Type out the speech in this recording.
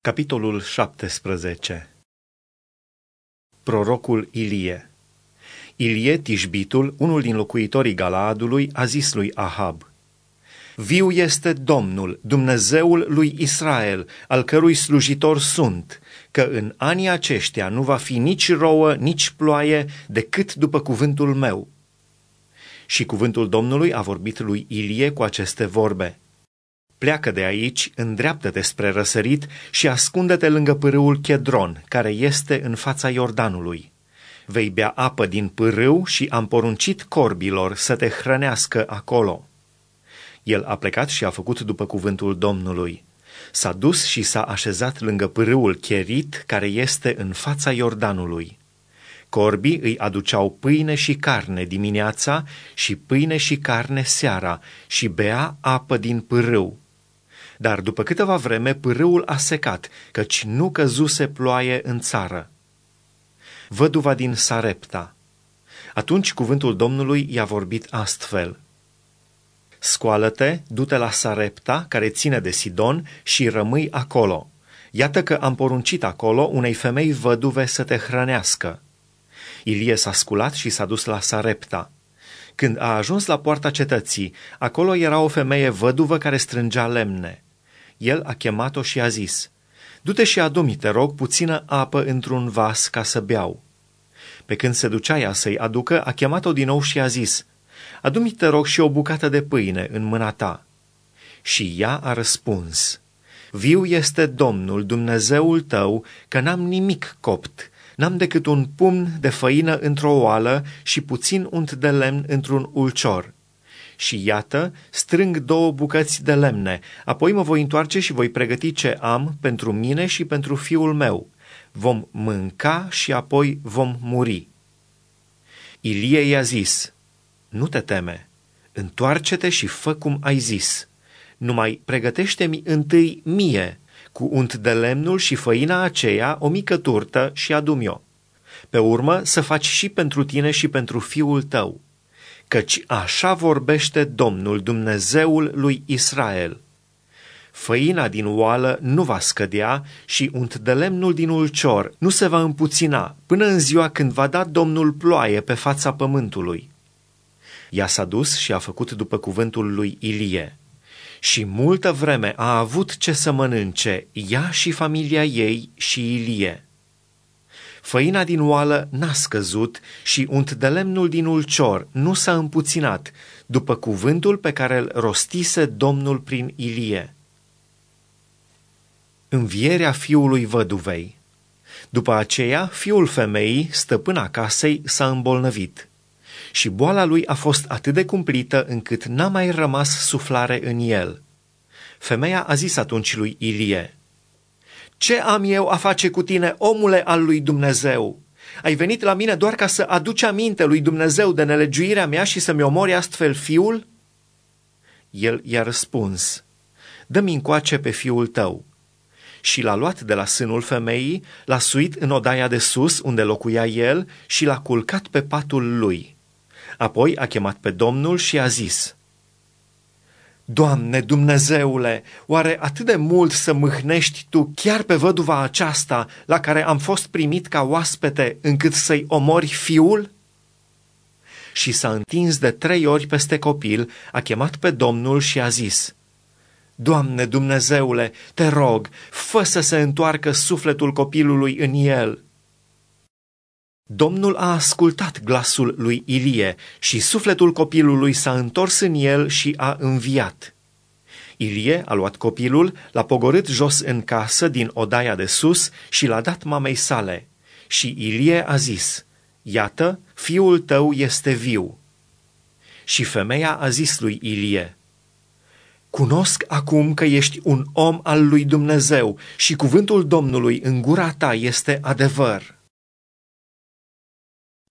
Capitolul 17. Prorocul Ilie. Ilie Tișbitul, unul din locuitorii Galaadului, a zis lui Ahab: Viu este Domnul, Dumnezeul lui Israel, al cărui slujitor sunt, că în anii aceștia nu va fi nici rouă, nici ploaie, decât după cuvântul meu. Și cuvântul Domnului a vorbit lui Ilie cu aceste vorbe: Pleacă de aici, îndreaptă-te spre răsărit și ascunde-te lângă pârâul Chedron, care este în fața Iordanului. Vei bea apă din pârâu și am poruncit corbilor să te hrănească acolo. El a plecat și a făcut după cuvântul Domnului. S-a dus și s-a așezat lângă pârâul Cherit, care este în fața Iordanului. Corbii îi aduceau pâine și carne dimineața și pâine și carne seara și bea apă din pârâu. Dar după câteva vreme pârâul a secat, căci nu căzuse ploaie în țară. Văduva din Sarepta. Atunci cuvântul Domnului i-a vorbit astfel: Scoală-te, du-te la Sarepta, care ține de Sidon, și rămâi acolo. Iată că am poruncit acolo unei femei văduve să te hrănească. Ilie s-a sculat și s-a dus la Sarepta. Când a ajuns la poarta cetății, acolo era o femeie văduvă care strângea lemne. El a chemat-o și a zis: Du-te și adu-mi, te rog, puțină apă într-un vas ca să beau. Pe când se ducea ea să-i aducă, a chemat-o din nou și a zis: Adu-mi, te rog, și o bucată de pâine în mâna ta. Și ea a răspuns: Viu este Domnul, Dumnezeul tău, că n-am nimic copt, n-am decât un pumn de făină într-o oală și puțin unt de lemn într-un ulcior. Și iată, strâng 2 bucăți de lemne, apoi mă voi întoarce și voi pregăti ce am pentru mine și pentru fiul meu. Vom mânca și apoi vom muri. Ilie i-a zis: Nu te teme, întoarce-te și fă cum ai zis. Numai pregătește-mi întâi mie, cu unt de lemnul și făina aceea, o mică turtă și adu-mi-o. Pe urmă să faci și pentru tine și pentru fiul tău. Căci așa vorbește Domnul, Dumnezeul lui Israel: Făina din oală nu va scădea și unt de lemnul din ulcior nu se va împuțina până în ziua când va da Domnul ploaie pe fața pământului. Ea s-a dus și a făcut după cuvântul lui Ilie. Și multă vreme a avut ce să mănânce, ea și familia ei și Ilie. Făina din oală n-a scăzut și unt de lemnul din ulcior nu s-a împuținat, după cuvântul pe care îl rostise Domnul prin Ilie. Învierea fiului văduvei. După aceea, fiul femeii, stăpâna casei, s-a îmbolnăvit. Și boala lui a fost atât de cumplită încât n-a mai rămas suflare în el. Femeia a zis atunci lui Ilie: Ce am eu a face cu tine, omule al lui Dumnezeu? Ai venit la mine doar ca să aduci aminte lui Dumnezeu de nelegiuirea mea și să-mi omori astfel fiul? El i-a răspuns: Dă-mi încoace pe fiul tău. Și l-a luat de la sânul femeii, l-a suit în odaia de sus, unde locuia el, și l-a culcat pe patul lui. Apoi a chemat pe Domnul și a zis: Doamne, Dumnezeule, oare atât de mult să mâhnești Tu chiar pe văduva aceasta, la care am fost primit ca oaspete, încât să-i omori fiul? Și s-a întins de 3 ori peste copil, a chemat pe Domnul și a zis: Doamne, Dumnezeule, te rog, fă să se întoarcă sufletul copilului în el. Domnul a ascultat glasul lui Ilie și sufletul copilului s-a întors în el și a înviat. Ilie a luat copilul, l-a pogorât jos în casă din odaia de sus și l-a dat mamei sale. Și Ilie a zis: Iată, fiul tău este viu. Și femeia a zis lui Ilie: Cunosc acum că ești un om al lui Dumnezeu și cuvântul Domnului în gura ta este adevăr.